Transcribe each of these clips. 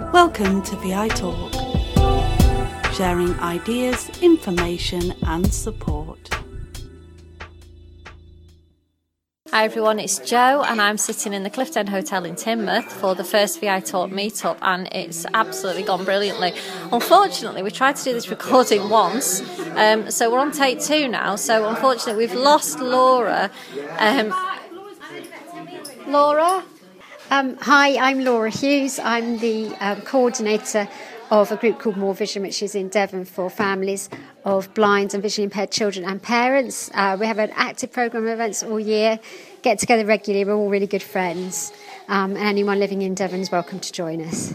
Welcome to VI Talk, sharing ideas, information and support. Hi everyone, it's Jo and I'm sitting in the Clifton Hotel in Teignmouth for the first VI Talk meetup, and it's absolutely gone brilliantly. Unfortunately, we tried to do this recording once, so we're on take 2 now, so unfortunately we've lost Laura. Laura? Hi, I'm Laura Hughes. I'm the coordinator of a group called More Vision, which is in Devon for families of blind and visually impaired children and parents. We have an active programme of events all year, get together regularly, we're all really good friends, and anyone living in Devon is welcome to join us.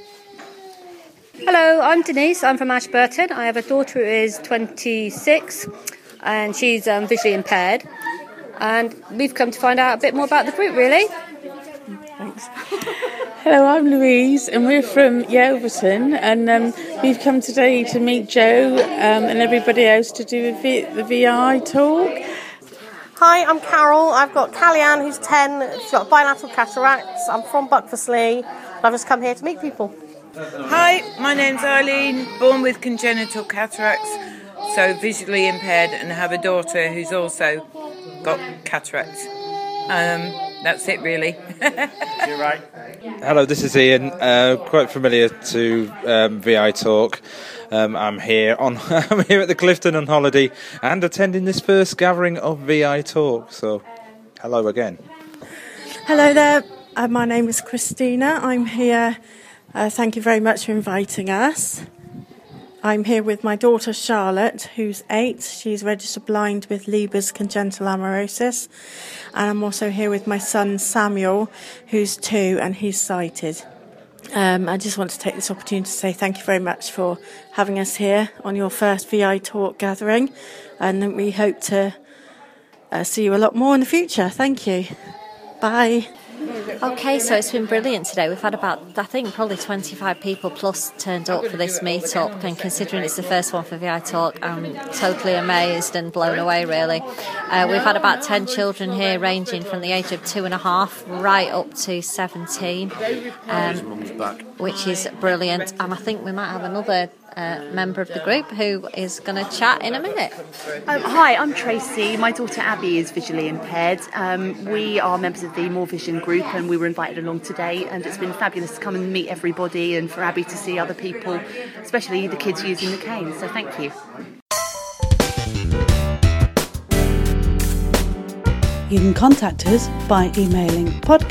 Hello, I'm Denise, I'm from Ashburton. I have a daughter who is 26 and she's visually impaired, and we've come to find out a bit more about the group, really. Thanks. Hello, I'm Louise and we're from Yeovilton, and we've come today to meet Jo and everybody else to do the VI talk. Hi, I'm Carol. I've got Callie-Ann who's 10, she's got bilateral cataracts. I'm from Buckfastleigh and I've just come here to meet people. Hi, my name's Eileen, born with congenital cataracts, so visually impaired, and have a daughter who's also got cataracts. That's it, really. You're right. Hello, this is Ian. Quite familiar to VI Talk. I'm here at the Clifton on holiday and attending this first gathering of VI Talk. So, hello again. Hello there. My name is Christina. I'm here. Thank you very much for inviting us. I'm here with my daughter Charlotte, who's 8. She's registered blind with Leber's congenital amaurosis. And I'm also here with my son Samuel, who's 2 and he's sighted. I just want to take this opportunity to say thank you very much for having us here on your first VI Talk gathering. And we hope to see you a lot more in the future. Thank you. Bye. Okay, so it's been brilliant today. We've had about, I think, probably 25 people plus turned up for this meet-up, and considering it's the first one for VI Talk, I'm totally amazed and blown away, really. We've had about 10 children here, ranging from the age of 2.5 right up to 17, which is brilliant. And I think we might have another member of the group who is going to chat in a minute. Hi, I'm Tracy. My daughter Abby is visually impaired. We are members of the More Vision group and we were invited along today, and it's been fabulous to come and meet everybody and for Abby to see other people, especially the kids using the cane. So thank you. You can contact us by emailing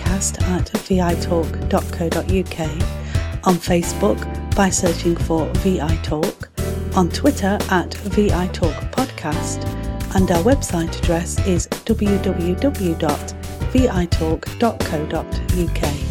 podcast@vitalk.co.uk, on Facebook by searching for VI Talk, on Twitter @VI Talk Podcast, and our website address is www.vitalk.co.uk.